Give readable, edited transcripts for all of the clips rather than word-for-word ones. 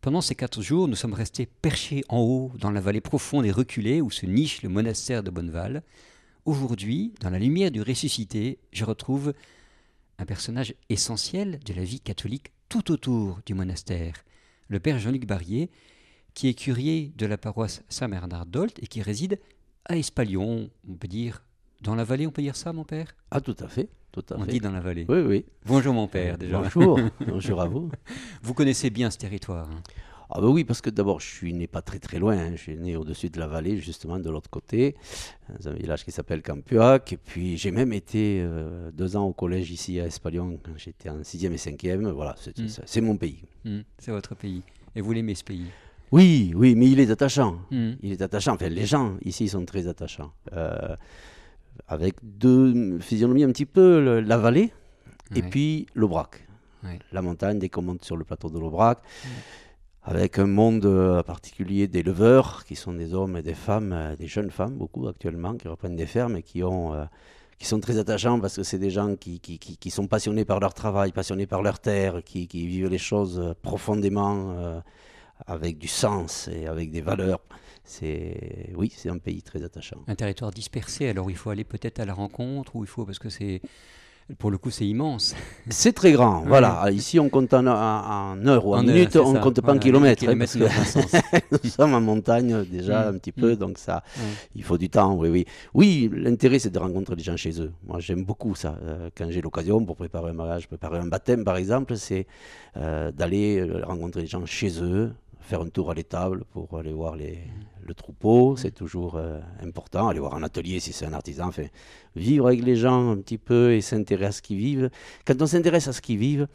Pendant ces 4 jours, nous sommes restés perchés en haut, dans la vallée profonde et reculée où se niche le monastère de Bonneval. Aujourd'hui, dans la lumière du ressuscité, je retrouve un personnage essentiel de la vie catholique tout autour du monastère, le père Jean-Luc Barrier, qui est curé de la paroisse Saint-Bernard d'Olt et qui réside à Espalion, on peut dire, dans la vallée, on peut dire ça, mon père? Ah, tout à fait, On dit dans la vallée. Oui, oui. Bonjour, mon père, déjà. Bonjour, bonjour à vous. Vous connaissez bien ce territoire, hein? Ah ben oui, parce que d'abord, je suis né pas très très loin, hein. Je suis né au-dessus de la vallée, justement, de l'autre côté, dans un village qui s'appelle Campuac. Et puis, j'ai même été 2 ans au collège ici à Espalion, quand j'étais en 6e et 5e. Voilà, c'est mon pays. C'est votre pays. Et vous l'aimez, ce pays? Oui, oui, mais il est attachant. Mm. Il est attachant. Enfin, les gens ici sont très attachants. Avec 2 physionomies un petit peu, la vallée et Ouais. puis l'Aubrac. Ouais. La montagne, dès qu'on monte sur le plateau de l'Aubrac, avec un monde particulier d'éleveurs, qui sont des hommes et des femmes, des jeunes femmes, beaucoup actuellement, qui reprennent des fermes et qui sont très attachants parce que c'est des gens qui sont passionnés par leur travail, passionnés par leur terre, qui vivent les choses profondément, avec du sens et avec des valeurs. Oui, c'est un pays très attachant. Un territoire dispersé, alors il faut aller peut-être à la rencontre, ou il faut, parce que pour le coup, c'est immense. C'est très grand, Ouais. voilà. Ici, on compte en heure ou en En heure, minute, c'est on ne ça. compte pas en Voilà, kilomètres. les kilomètres Parce dans un sens. que nous sommes en montagne déjà un petit peu, donc ça, Ouais. il faut du temps, oui, oui. Oui, l'intérêt, c'est de rencontrer les gens chez eux. Moi, j'aime beaucoup ça. Quand j'ai l'occasion, pour préparer un mariage, préparer un baptême, par exemple, c'est d'aller rencontrer les gens chez eux, faire un tour à l'étable pour aller voir le troupeau, c'est toujours important. Aller voir un atelier si c'est un artisan. Enfin, vivre avec les gens un petit peu et s'intéresser à ce qu'ils vivent. Quand on s'intéresse à ce qu'ils vivent,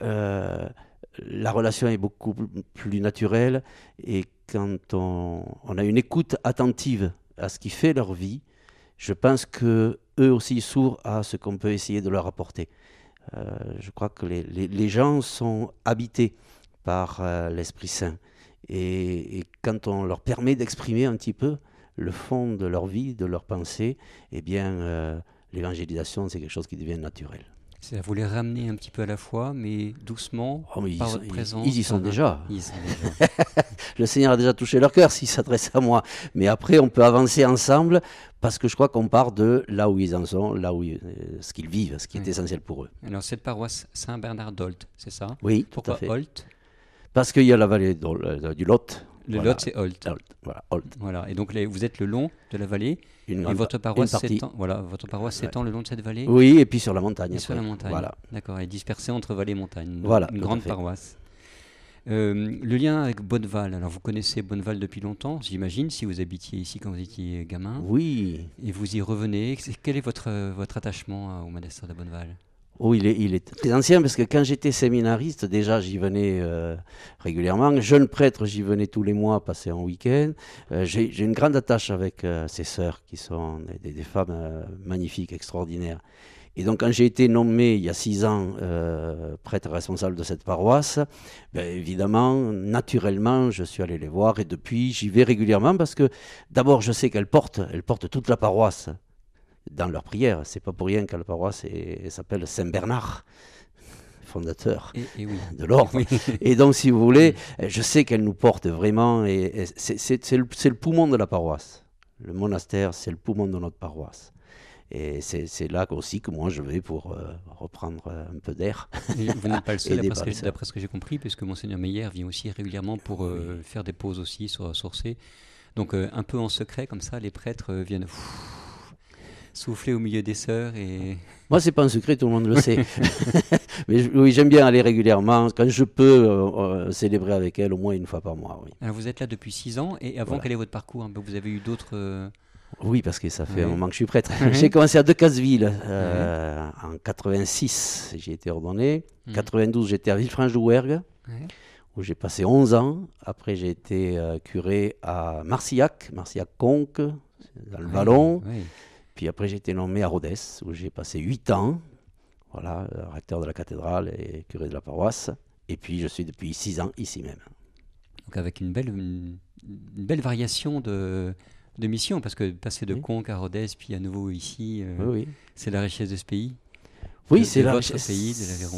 la relation est beaucoup plus naturelle. Et quand on a une écoute attentive à ce qui fait leur vie, je pense qu'eux aussi s'ouvrent à ce qu'on peut essayer de leur apporter. Je crois que les gens sont habités par l'Esprit Saint. Et quand on leur permet d'exprimer un petit peu le fond de leur vie, de leur pensée, eh bien, l'évangélisation, c'est quelque chose qui devient naturel. C'est à vous les ramener un petit peu à la fois, mais doucement, Oh, mais par votre présence. ils y sont déjà. Ils y sont déjà. Le Seigneur a déjà touché leur cœur s'ils s'adressent à moi. Mais après, on peut avancer ensemble parce que je crois qu'on part de là où ils en sont, ce qu'ils vivent, ce qui est essentiel pour eux. Alors, cette paroisse Saint-Bernard d'Olt, c'est ça? Oui, tout Pourquoi à fait. Olt? Parce qu'il y a la vallée du Lot. Le Voilà. Lot, c'est Olt. Voilà, Olt. Voilà. Et donc, vous êtes le long de la vallée. Une Et votre paroisse partie. s'étend le long de cette vallée? Oui, et puis sur la montagne. Et sur la après. montagne. Voilà. D'accord. Et dispersée entre vallée et montagne. Donc, Voilà, une tout à grande fait. paroisse. Le lien avec Bonneval. Alors, vous connaissez Bonneval depuis longtemps, j'imagine, si vous habitiez ici quand vous étiez gamin. Oui. Et vous y revenez. Quel est votre attachement au monastère de Bonneval? Oh, il est très ancien parce que quand j'étais séminariste, déjà j'y venais régulièrement. Jeune prêtre, j'y venais tous les mois passer un week-end. J'ai une grande attache avec ces sœurs qui sont des femmes magnifiques, extraordinaires. Et donc quand j'ai été nommé il y a 6 ans prêtre responsable de cette paroisse, ben, évidemment, naturellement, je suis allé les voir et depuis j'y vais régulièrement parce que d'abord je sais qu'elles portent toute la paroisse dans leur prière. C'est pas pour rien que la paroisse s'appelle Saint-Bernard, fondateur Et oui. de l'ordre. Oui. Et donc, si vous voulez, je sais qu'elle nous porte vraiment. Et c'est le poumon de la paroisse. Le monastère, c'est le poumon de notre paroisse. Et c'est là aussi que moi je vais pour reprendre un peu d'air. Et vous n'êtes pas le seul, Et des d'après ce que j'ai compris, puisque Monseigneur Meyer vient aussi régulièrement pour faire des pauses aussi sur Sourcé. Donc, un peu en secret, comme ça, les prêtres viennent souffler au milieu des sœurs et... Moi, c'est pas un secret, tout le monde le sait. Mais oui, j'aime bien aller régulièrement. Quand je peux célébrer avec elle, au moins une fois par mois. Oui, Alors, vous êtes là depuis 6 ans, et avant, Voilà. quel est votre parcours un peu? Vous avez eu d'autres... Oui, parce que ça fait Ouais. un moment que je suis prêtre. Ouais. J'ai commencé à Decazeville en 86, j'ai été ordonné. En 92, j'étais à Villefranche-de-Ouergue, Ouais. où j'ai passé 11 ans. Après, j'ai été curé à Marcillac-Conques, dans le Vallon. Ouais. Puis après, j'ai été nommé à Rodez, où j'ai passé 8 ans. Voilà, recteur de la cathédrale et curé de la paroisse. Et puis, je suis depuis 6 ans ici même. Donc, avec une belle variation de mission, parce que passer de Oui. Conques à Rodez, puis à nouveau ici, Oui, oui. c'est la richesse de ce pays. Oui, de c'est la votre richesse. pays, de l'Aveyron.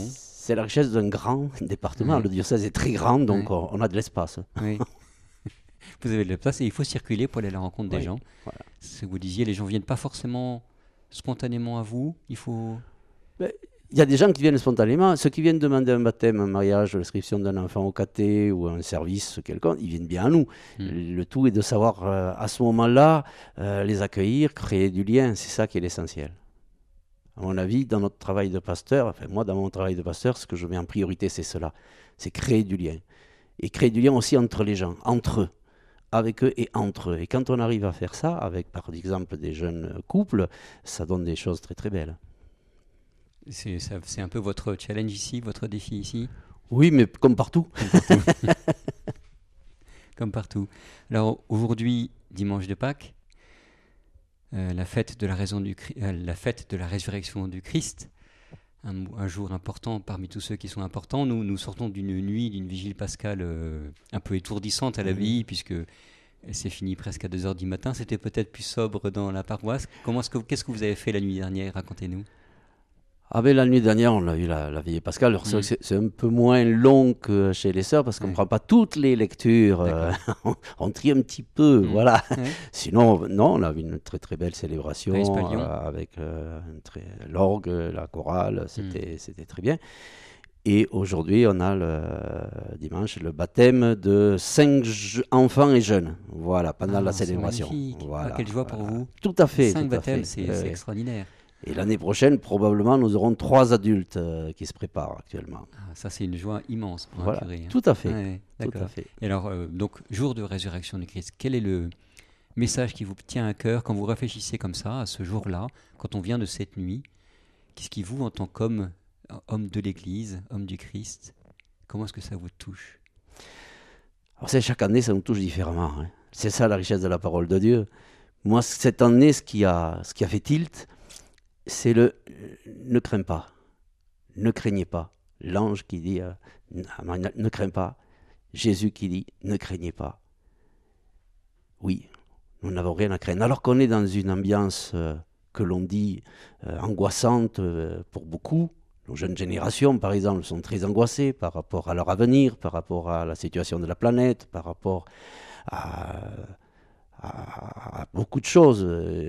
C'est la richesse d'un grand département. Ouais. Le diocèse est très grand, donc Ouais. on a de l'espace. Oui. Vous avez de la place et il faut circuler pour aller à la rencontre des Oui, gens. voilà. C'est ce que vous disiez, les gens viennent pas forcément spontanément à vous. Il faut. Mais il y a des gens qui viennent spontanément. Ceux qui viennent demander un baptême, un mariage, l'inscription d'un enfant au caté ou un service quelconque, ils viennent bien à nous. Hmm. Le tout est de savoir, à ce moment-là, les accueillir, créer du lien. C'est ça qui est l'essentiel. À mon avis, dans notre travail de pasteur, enfin moi, dans mon travail de pasteur, ce que je mets en priorité, c'est cela. C'est créer du lien. Et créer du lien aussi entre les gens, entre eux, avec eux et entre eux. Et quand on arrive à faire ça, avec par exemple des jeunes couples, ça donne des choses très très belles. C'est un peu votre challenge ici, votre défi ici, Oui, mais comme partout. comme partout. Comme partout. Alors aujourd'hui, dimanche de Pâques, la fête de la fête de la résurrection du Christ, un jour important parmi tous ceux qui sont importants. Nous sortons d'une nuit, d'une vigile pascale un peu étourdissante à la vie, puisque c'est fini presque à 2 heures du matin. C'était peut-être plus sobre dans la paroisse. Qu'est-ce que vous avez fait la nuit dernière? Racontez-nous. Ah ben, la nuit dernière, on a eu la veillée pascale. Alors, c'est vrai que c'est un peu moins long que chez les sœurs parce qu'on ne Ouais. prend pas toutes les lectures. On trie un petit peu, voilà. Ouais. Sinon, non, on a eu une très très belle célébration Espalion. avec l'orgue, la chorale, c'était très bien. Et aujourd'hui, on a dimanche le baptême de 5 enfants et jeunes. Voilà, pendant la C'est célébration. magnifique. Voilà, Quelle joie pour voilà. vous. Tout à fait. 5 tout à baptêmes, fait. c'est extraordinaire. Et l'année prochaine, probablement, nous aurons 3 adultes qui se préparent actuellement. Ah, ça, c'est une joie immense pour un Voilà, curé. Hein. tout à fait. Ouais, Tout d'accord. à fait. Et alors, donc, jour de résurrection du Christ, quel est le message qui vous tient à cœur quand vous réfléchissez comme ça, à ce jour-là, quand on vient de cette nuit? Qu'est-ce qui vous, en tant qu'homme, homme de l'Église, homme du Christ, comment est-ce que ça vous touche? Alors, chaque année, ça nous touche différemment. Hein. C'est ça la richesse de la parole de Dieu. Moi, cette année, ce qui a fait tilt, c'est ne crains pas, ne craignez pas. L'ange qui dit ne crains pas. Jésus qui dit ne craignez pas. Oui, nous n'avons rien à craindre. Alors qu'on est dans une ambiance que l'on dit angoissante pour beaucoup. Nos jeunes générations, par exemple, sont très angoissées par rapport à leur avenir, par rapport à la situation de la planète, par rapport à beaucoup de choses.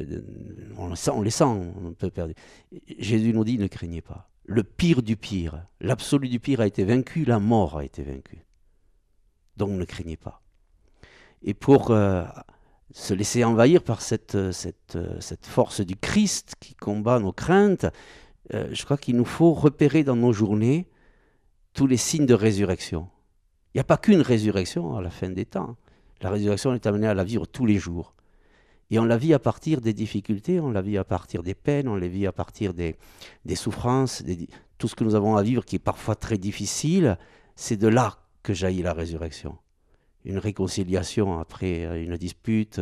On les sent un peu perdus. Jésus nous dit ne craignez pas. Le pire du pire, l'absolu du pire a été vaincu, la mort a été vaincue. Donc ne craignez pas. Et pour se laisser envahir par cette force du Christ qui combat nos craintes, je crois qu'il nous faut repérer dans nos journées tous les signes de résurrection. Il n'y a pas qu'une résurrection à la fin des temps. La résurrection, on est amené à la vivre tous les jours. Et on la vit à partir des difficultés, on la vit à partir des peines, on la vit à partir des souffrances, tout ce que nous avons à vivre qui est parfois très difficile. C'est de là que jaillit la résurrection. Une réconciliation après une dispute,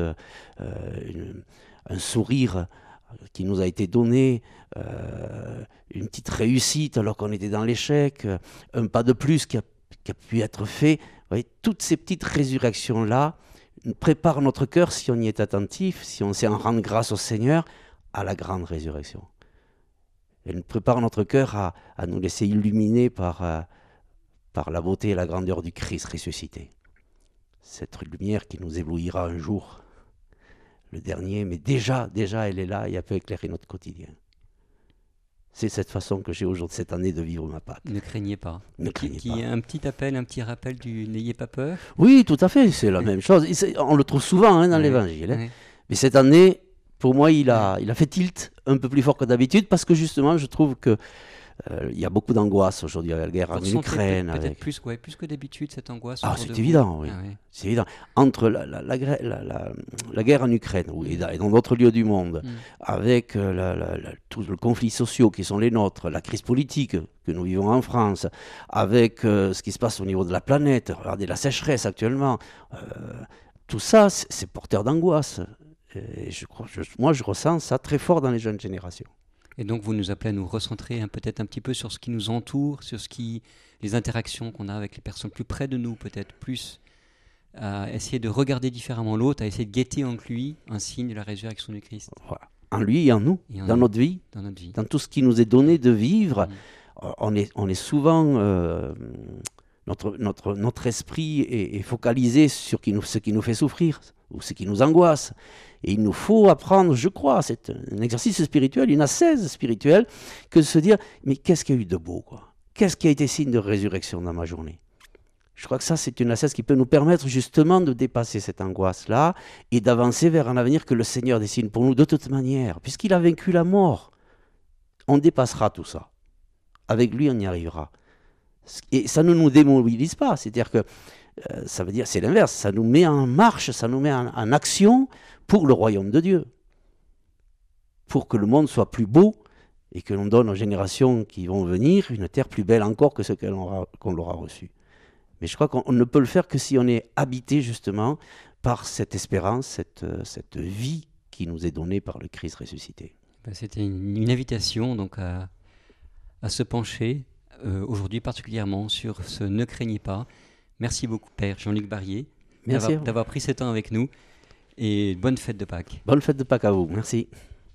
un sourire qui nous a été donné, une petite réussite alors qu'on était dans l'échec, un pas de plus qui a pu être fait. Vous voyez, toutes ces petites résurrections-là préparent notre cœur, si on y est attentif, si on sait en rendre grâce au Seigneur, à la grande résurrection. Elles préparent notre cœur à nous laisser illuminer par la beauté et la grandeur du Christ ressuscité. Cette lumière qui nous éblouira un jour, le dernier, mais déjà elle est là et elle peut éclairer notre quotidien. C'est cette façon que j'ai aujourd'hui, cette année, de vivre ma Pâques. Ne craignez pas. Ne craignez pas. Un petit appel, un petit rappel du n'ayez pas peur. Oui, tout à fait, c'est la même chose. On le trouve souvent dans l'Évangile. Hein. Mais cette année, pour moi, il a fait tilt un peu plus fort que d'habitude parce que justement, je trouve que il y a beaucoup d'angoisse aujourd'hui avec la guerre en Ukraine. Peut-être plus que d'habitude, cette angoisse. Ah, c'est évident, oui. C'est évident. Entre la guerre en Ukraine et dans d'autres lieux du monde, avec tout le conflit social qui sont les nôtres, la crise politique que nous vivons en France, avec ce qui se passe au niveau de la planète, regardez la sécheresse actuellement, tout ça, c'est porteur d'angoisse. Et moi, je ressens ça très fort dans les jeunes générations. Et donc, vous nous appelez à nous recentrer peut-être un petit peu sur ce qui nous entoure, sur les interactions qu'on a avec les personnes plus près de nous, peut-être plus, à essayer de regarder différemment l'autre, à essayer de guetter en lui un signe de la résurrection du Christ. Voilà. En lui et en nous, dans notre vie, dans tout ce qui nous est donné de vivre. on est souvent, notre esprit est focalisé sur ce qui nous fait souffrir ou ce qui nous angoisse. Et il nous faut apprendre, je crois, c'est un exercice spirituel, une ascèse spirituelle, que de se dire, mais qu'est-ce qu'il y a eu de beau, quoi? Qu'est-ce qui a été signe de résurrection dans ma journée? Je crois que ça, c'est une ascèse qui peut nous permettre justement de dépasser cette angoisse-là et d'avancer vers un avenir que le Seigneur dessine pour nous de toute manière, puisqu'il a vaincu la mort. On dépassera tout ça. Avec lui, on y arrivera. Et ça ne nous démobilise pas, c'est-à-dire que ça veut dire, c'est l'inverse, ça nous met en marche, ça nous met en action pour le royaume de Dieu, pour que le monde soit plus beau et que l'on donne aux générations qui vont venir une terre plus belle encore que ce qu'on l'aura reçue. Mais je crois qu'on ne peut le faire que si on est habité justement par cette espérance, cette vie qui nous est donnée par le Christ ressuscité. C'était une invitation donc à se pencher aujourd'hui particulièrement sur ce Ne craignez pas. Merci beaucoup Père Jean-Luc Barrier d'avoir pris ce temps avec nous et bonne fête de Pâques. Bonne fête de Pâques à vous, merci.